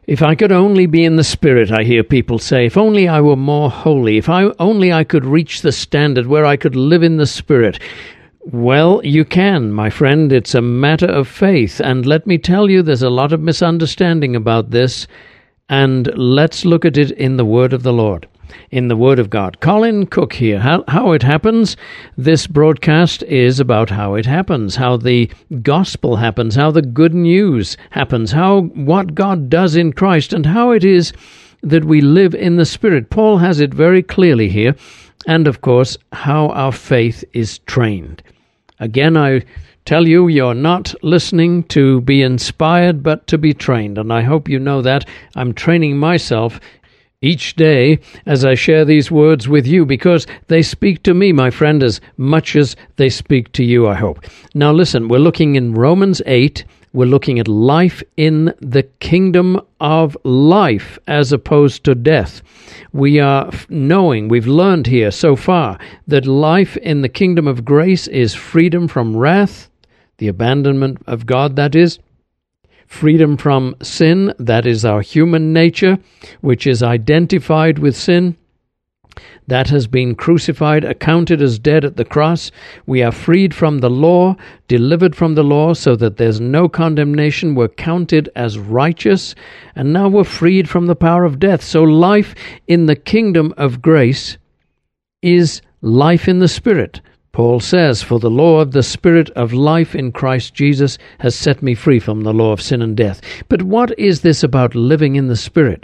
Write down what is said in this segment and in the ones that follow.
If I could only be in the Spirit, I hear people say, if only I were more holy, if only I could reach the standard where I could live in the Spirit. Well, you can, my friend. It's a matter of faith. And let me tell you, there's a lot of misunderstanding about this. And let's look at it in the Word of the Lord, in the Word of God. Colin Cook here. How it happens. This broadcast is about how it happens, how the gospel happens, how the good news happens, what God does in Christ, and how it is that we live in the Spirit. Paul has it very clearly here. And, of course, how our faith is trained. Again, I tell you, you're not listening to be inspired, but to be trained. And I hope you know that. I'm training myself each day as I share these words with you, because they speak to me, my friend, as much as they speak to you, I hope. Now listen, we're looking in Romans 8. We're looking at life in the kingdom of life as opposed to death. We are knowing, we've learned here so far, that life in the kingdom of grace is freedom from wrath, the abandonment of God, that is, freedom from sin, that is our human nature, which is identified with sin, that has been crucified, accounted as dead at the cross. We are freed from the law, delivered from the law, so that there's no condemnation. We're counted as righteous, and now we're freed from the power of death. So life in the kingdom of grace is life in the Spirit. Paul says, "For the law of the Spirit of life in Christ Jesus has set me free from the law of sin and death." But what is this about living in the Spirit?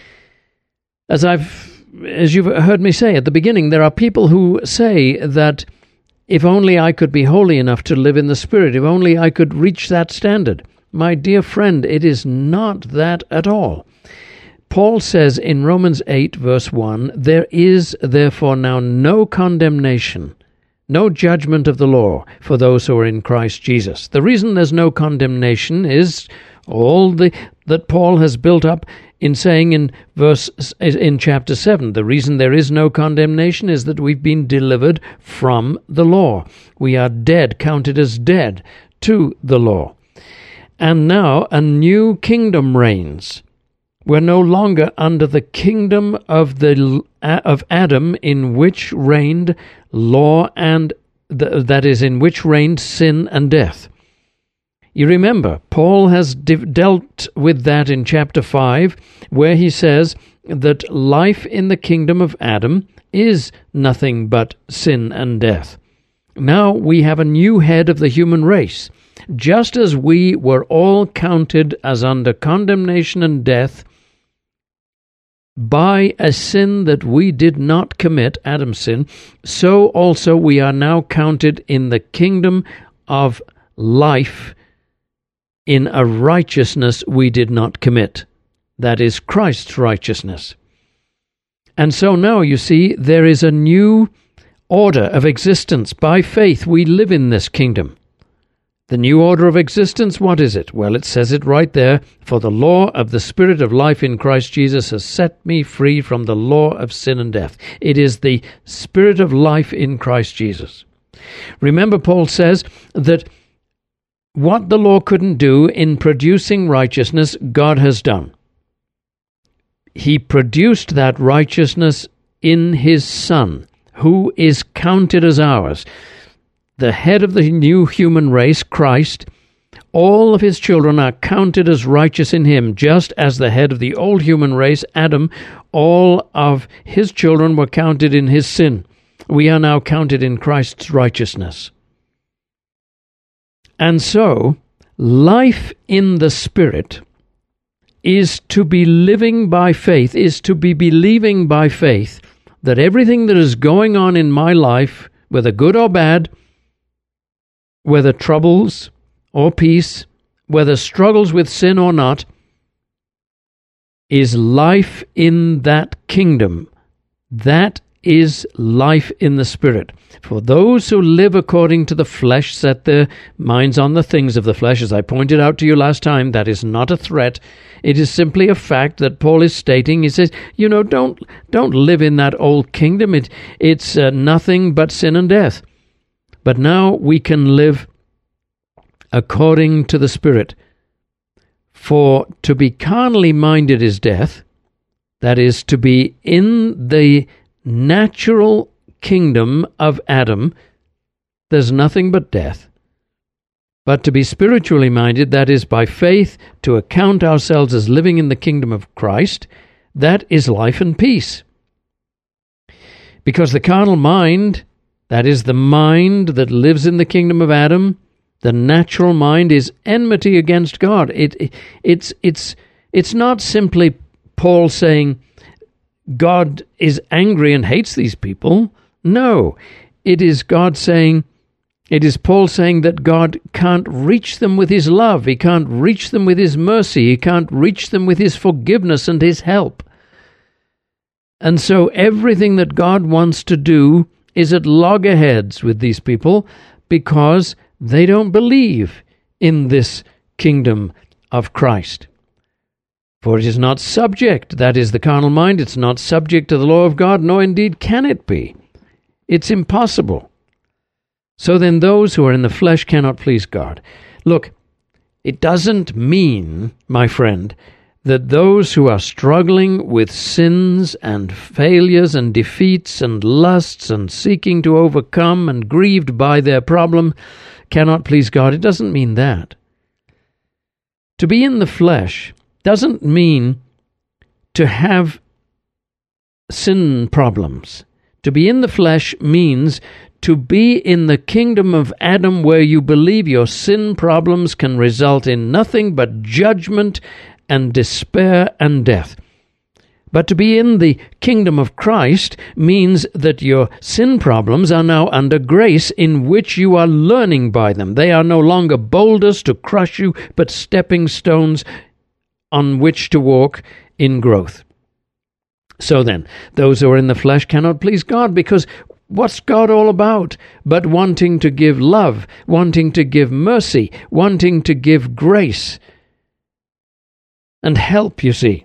As you've heard me say at the beginning, there are people who say that if only I could be holy enough to live in the Spirit, if only I could reach that standard. My dear friend, it is not that at all. Paul says in Romans 8, verse 1, "There is therefore now no condemnation, no judgment of the law for those who are in Christ Jesus." The reason there's no condemnation is all that Paul has built up in saying in chapter 7, the reason there is no condemnation is that we've been delivered from the law. We are dead, counted as dead to the law. And now a new kingdom reigns. We're no longer under the kingdom of Adam, in which reigned law and that is, in which reigned sin and death. You remember, Paul has dealt with that in chapter 5, where he says that life in the kingdom of Adam is nothing but sin and death. Now we have a new head of the human race. Just as we were all counted as under condemnation and death by a sin that we did not commit, Adam's sin, so also we are now counted in the kingdom of life in a righteousness we did not commit. That is Christ's righteousness. And so now, you see, there is a new order of existence. By faith, we live in this kingdom. The new order of existence, what is it? Well, it says it right there. "For the law of the Spirit of life in Christ Jesus has set me free from the law of sin and death." It is the Spirit of life in Christ Jesus. Remember, Paul says that what the law couldn't do in producing righteousness, God has done. He produced that righteousness in His Son, who is counted as ours. The head of the new human race, Christ, all of His children are counted as righteous in Him, just as the head of the old human race, Adam, all of his children were counted in his sin. We are now counted in Christ's righteousness. And so, life in the Spirit is to be living by faith, is to be believing by faith that everything that is going on in my life, whether good or bad, whether troubles or peace, whether struggles with sin or not, is life in that kingdom. That is life in the Spirit. For those who live according to the flesh set their minds on the things of the flesh. As I pointed out to you last time, that is not a threat. It is simply a fact that Paul is stating. He says, don't live in that old kingdom. It's nothing but sin and death. But now we can live according to the Spirit. For to be carnally minded is death, that is, to be in the natural kingdom of Adam, there's nothing but death. But to be spiritually minded, that is, by faith, to account ourselves as living in the kingdom of Christ, that is life and peace. Because the carnal mind, that is, the mind that lives in the kingdom of Adam, the natural mind, is enmity against God. It's not simply Paul saying God is angry and hates these people. No, it is God saying, it is Paul saying that God can't reach them with his love. He can't reach them with his mercy. He can't reach them with his forgiveness and his help. And so everything that God wants to do is at loggerheads with these people because they don't believe in this kingdom of Christ. For it is not subject, that is the carnal mind, it's not subject to the law of God, nor indeed can it be. It's impossible. So then those who are in the flesh cannot please God. Look, it doesn't mean, my friend, that those who are struggling with sins and failures and defeats and lusts and seeking to overcome and grieved by their problem cannot please God. It doesn't mean that. To be in the flesh doesn't mean to have sin problems. To be in the flesh means to be in the kingdom of Adam, where you believe your sin problems can result in nothing but judgment and despair and death. But to be in the kingdom of Christ means that your sin problems are now under grace, in which you are learning by them. They are no longer boulders to crush you, but stepping stones on which to walk in growth. So then, those who are in the flesh cannot please God, because what's God all about but wanting to give love, wanting to give mercy, wanting to give grace and help, you see.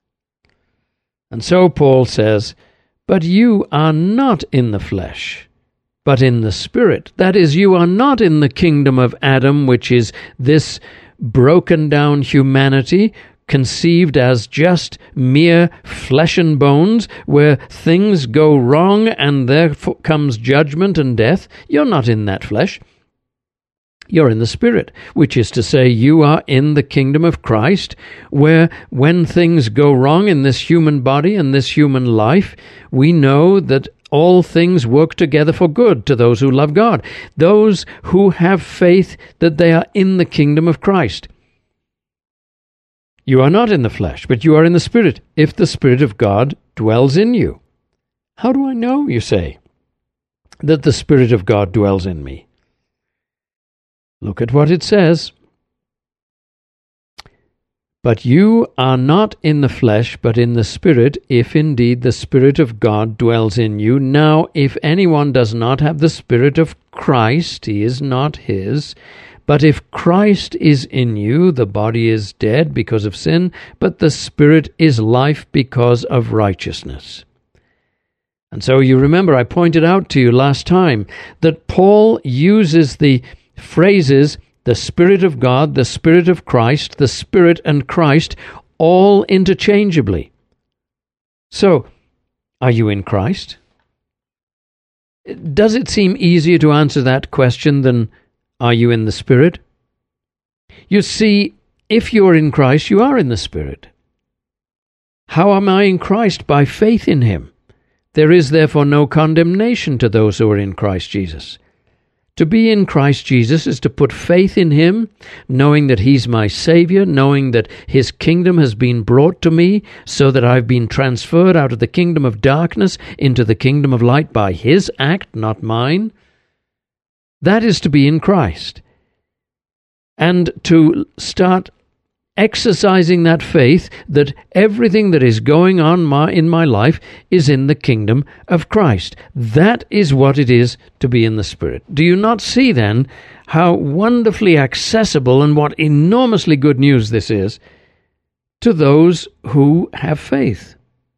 And so Paul says, but you are not in the flesh, but in the Spirit. That is, you are not in the kingdom of Adam, which is this broken down humanity, conceived as just mere flesh and bones, where things go wrong and there comes judgment and death. You're not in that flesh. You're in the Spirit, which is to say you are in the kingdom of Christ, where when things go wrong in this human body and this human life, we know that all things work together for good to those who love God, those who have faith that they are in the kingdom of Christ. You are not in the flesh, but you are in the Spirit, if the Spirit of God dwells in you. How do I know, you say, that the Spirit of God dwells in me? Look at what it says. But you are not in the flesh, but in the Spirit, if indeed the Spirit of God dwells in you. Now, if anyone does not have the Spirit of Christ, he is not his. But if Christ is in you, the body is dead because of sin, but the Spirit is life because of righteousness. And so you remember I pointed out to you last time that Paul uses the phrases the Spirit of God, the Spirit of Christ, the Spirit and Christ, all interchangeably. So, are you in Christ? Does it seem easier to answer that question than are you in the Spirit? You see, if you are in Christ, you are in the Spirit. How am I in Christ? By faith in Him. There is therefore no condemnation to those who are in Christ Jesus. To be in Christ Jesus is to put faith in Him, knowing that He's my Savior, knowing that His kingdom has been brought to me, so that I've been transferred out of the kingdom of darkness into the kingdom of light by His act, not mine. That is to be in Christ. And to start exercising that faith that everything that is going on in my life is in the kingdom of Christ. That is what it is to be in the Spirit. Do you not see then how wonderfully accessible and what enormously good news this is to those who have faith?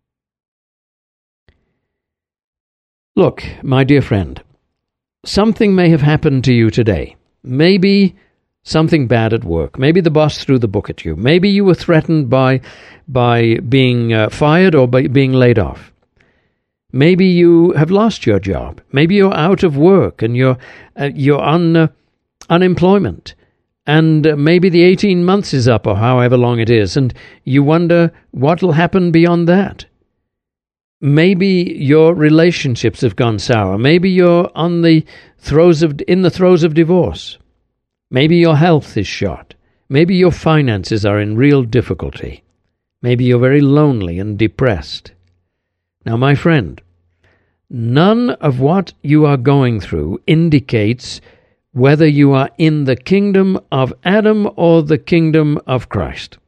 Look, my dear friend, something may have happened to you today. Maybe something bad at work. Maybe the boss threw the book at you. Maybe you were threatened by being fired or by being laid off. Maybe you have lost your job. Maybe you're out of work and you're on unemployment. And maybe the 18 months is up or however long it is, and you wonder what will happen beyond that. Maybe your relationships have gone sour. Maybe you're in the throes of divorce. Maybe your health is shot. Maybe your finances are in real difficulty. Maybe you're very lonely and depressed. Now, my friend, none of what you are going through indicates whether you are in the kingdom of Adam or the kingdom of Christ.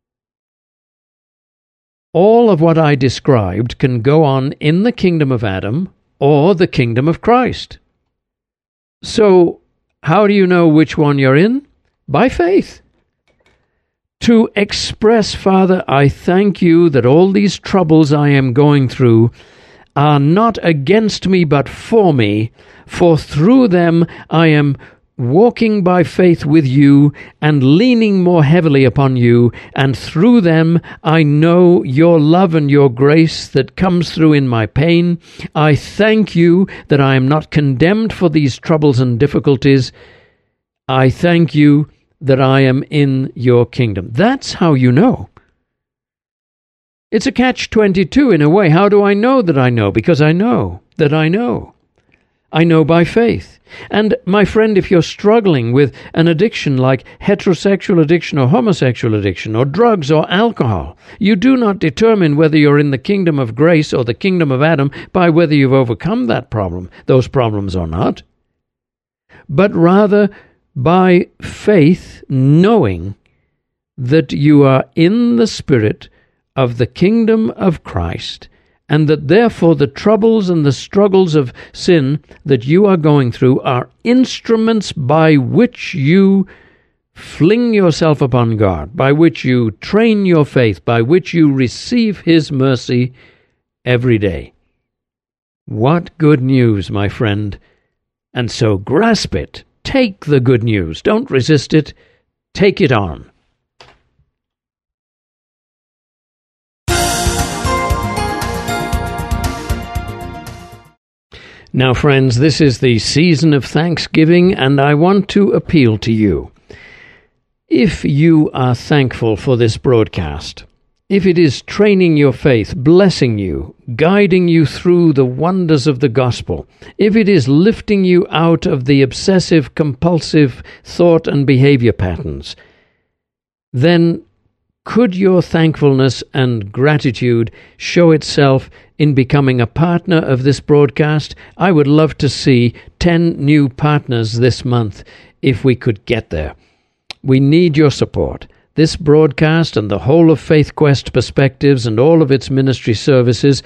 All of what I described can go on in the kingdom of Adam or the kingdom of Christ. So, how do you know which one you're in? By faith. To express, Father, I thank you that all these troubles I am going through are not against me but for me, for through them I am walking by faith with you and leaning more heavily upon you, and through them I know your love and your grace that comes through in my pain. I thank you that I am not condemned for these troubles and difficulties. I thank you that I am in your kingdom. That's how you know. It's a catch-22 in a way. How do I know that I know? Because I know that I know. I know by faith. And my friend, if you're struggling with an addiction like heterosexual addiction or homosexual addiction or drugs or alcohol, you do not determine whether you're in the kingdom of grace or the kingdom of Adam by whether you've overcome those problems or not, but rather by faith, knowing that you are in the spirit of the kingdom of Christ, and that therefore the troubles and the struggles of sin that you are going through are instruments by which you fling yourself upon God, by which you train your faith, by which you receive His mercy every day. What good news, my friend! And so grasp it. Take the good news. Don't resist it. Take it on. Now, friends, this is the season of Thanksgiving, and I want to appeal to you. If you are thankful for this broadcast, if it is training your faith, blessing you, guiding you through the wonders of the gospel, if it is lifting you out of the obsessive, compulsive thought and behavior patterns, then could your thankfulness and gratitude show itself in becoming a partner of this broadcast? I would love to see 10 new partners this month if we could get there. We need your support. This broadcast and the whole of Faith Quest Perspectives and all of its ministry services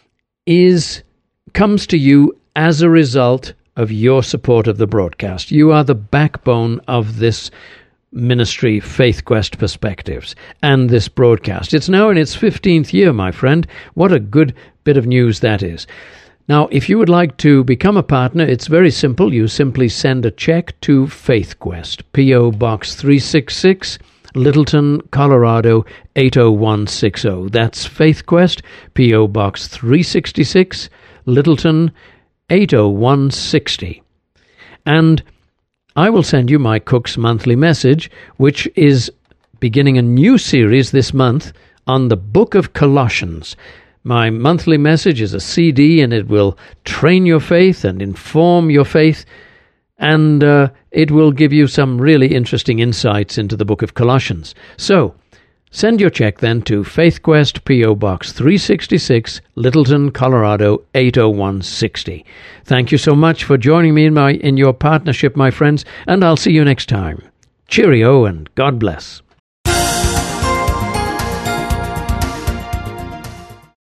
comes to you as a result of your support of the broadcast. You are the backbone of this ministry, Faith Quest Perspectives, and this broadcast. It's now in its 15th year, my friend. What a good bit of news that is. Now, if you would like to become a partner, it's very simple. You simply send a check to Faith Quest, P.O. Box 366, Littleton, Colorado 80160. That's Faith Quest, P.O. Box 366, Littleton 80160. And I will send you my Cook's Monthly Message, which is beginning a new series this month on the book of Colossians. My monthly message is a CD, and it will train your faith and inform your faith, and it will give you some really interesting insights into the book of Colossians. So, send your check then to Faith Quest, P.O. Box 366, Littleton, Colorado 80160. Thank you so much for joining me in your partnership, my friends, and I'll see you next time. Cheerio and God bless.